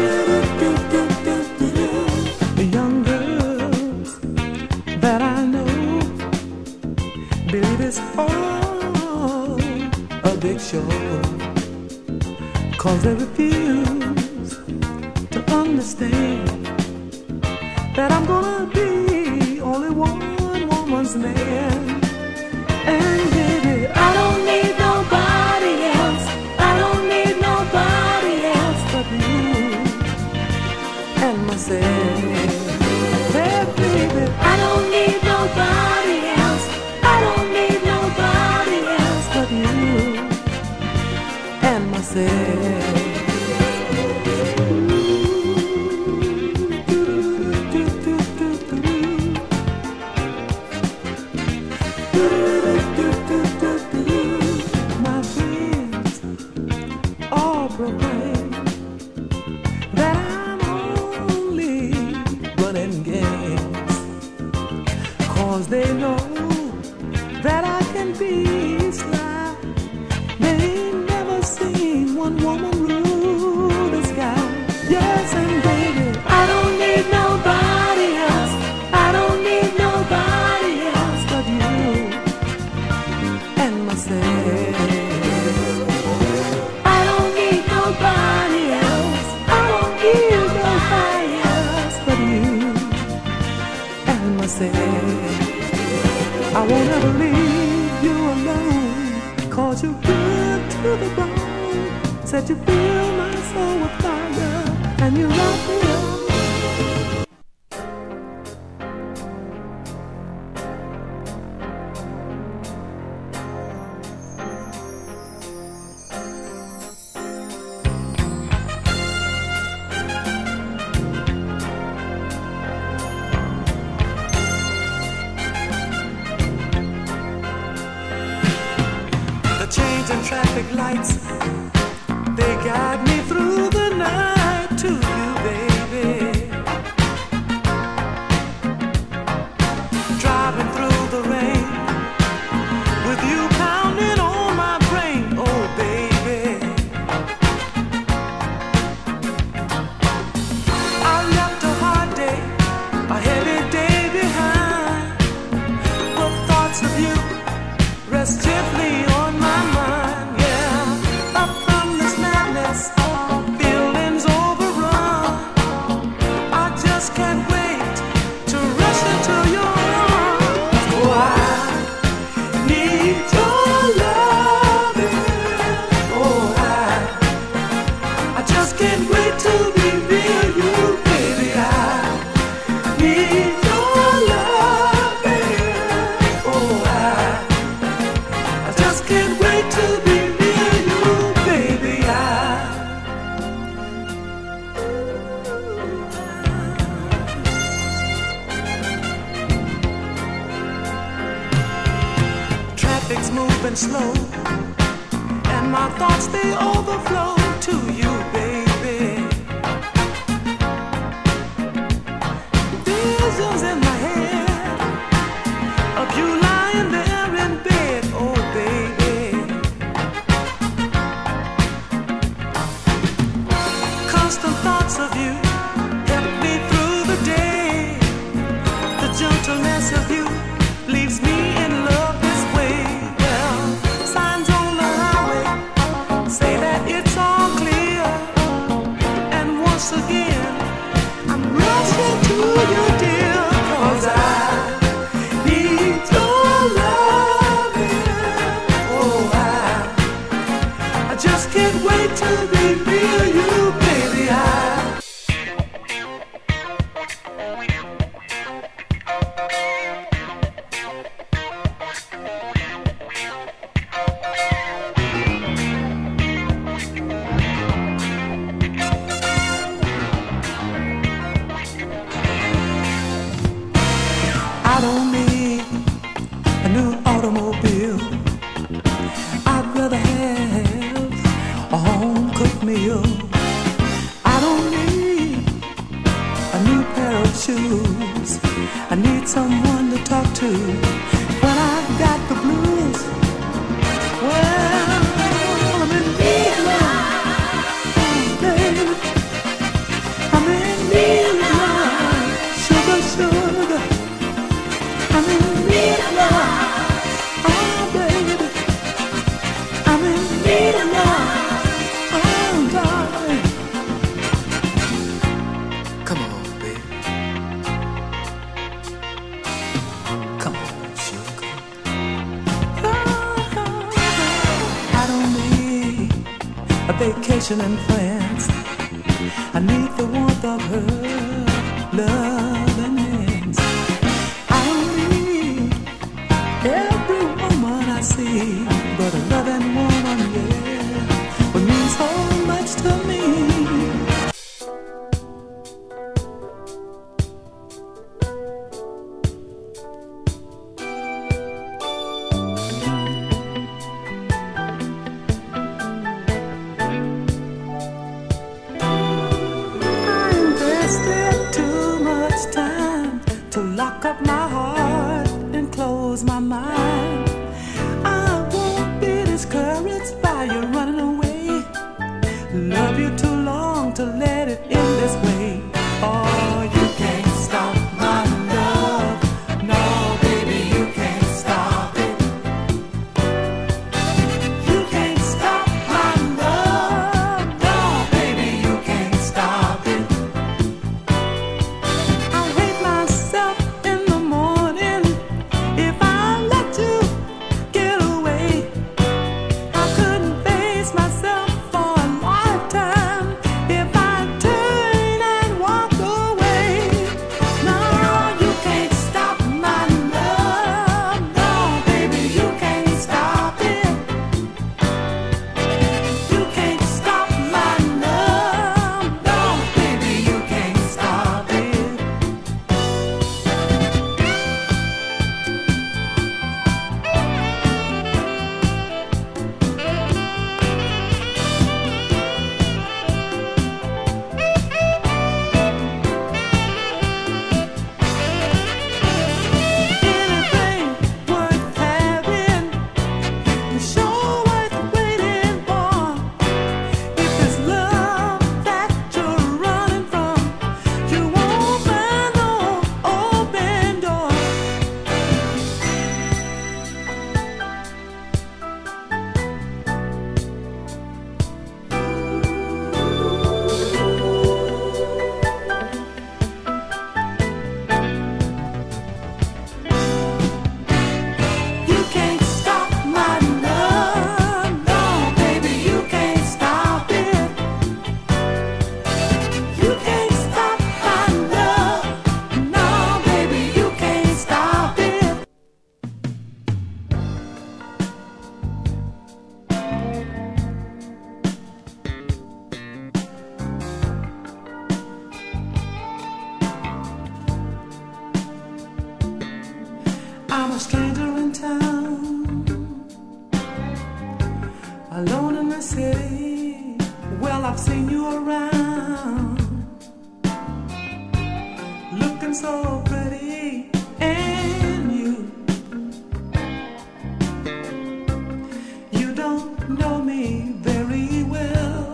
The young girls that I know believe it's all a big show, 'cause they refuse to understand that I'm gonna be only one woman's man. And baby, I don't need nobody else. I don't need nobody else but you and myself. Hey baby, I don't need nobody else. I don't need nobody else but you and myself. My friends all proclaim that I'm only running games, 'cause they know that I can be sly. They ain't never seen one woman rule the sky. Yes, and baby, I don't need nobody else. I don't need nobody else but you and myself. I don't need nobody else. I don't need nobody else but you and myself. I won't ever leave you alone, 'cause you're good to the bone. Said you fill my soul with fire and you love me up. Changing traffic lights, they guide me through the night to you, baby. Driving through the rain, with you pounding on my brain, oh baby. I left a hard day, a heavy day behind, but thoughts of you rest gently on my mind, yeah. Up from this madness, feelings overrun. I just can't wait to rush into your arms. Oh, I need your loving. Oh, I just can't wait to be near you, baby. I need your loving. Oh, I just can't wait to be near you, baby. Traffic's moving slow, and my thoughts they overflow to you, baby. Visions in my head of you lying there in bed, oh baby. Constant thoughts of you help me through the day. The gentleness of you leaves me in love this way. Well, signs on the highway say that it's all clear, and once again I'm rushing to you, dear, 'cause I need your loving. Oh, I just can't wait to be near you, baby. I don't need a new automobile. I'd rather have a home-cooked meal. I don't need a new pair of shoes. I need someone to talk to when I've got the blues. Well, I'm in need of love, baby. vacation in France. I need the warmth of her love and hands. I don't need every woman I see, but a loving woman, yeah, what means so much to me. Lock up my heart and close my mind. I won't be discouraged by you running away. Love you too long to let it end this way. Oh, you can't stop my love. No, baby, you can't stop it. You can't stop my love. No, baby, you can't stop it. I hate myself I'm a stranger in town, alone in the city. Well, I've seen you around, looking so pretty, and you don't know me very well.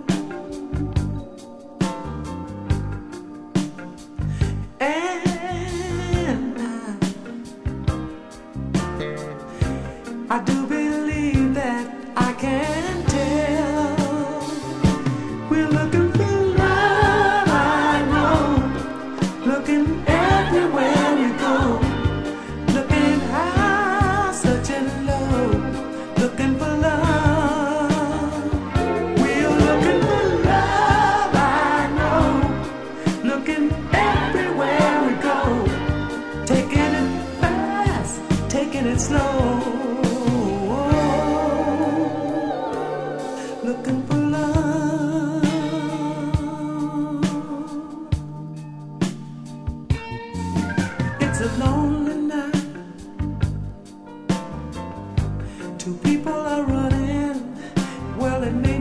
I do believe that I can tell we're looking for love, I know. Looking everywhere we go, looking high, searching low, looking for love. We're looking for love, I know. Looking everywhere we go, taking it fast, taking it slow. Looking for love. It's a lonely night. Two people are running. Well, it may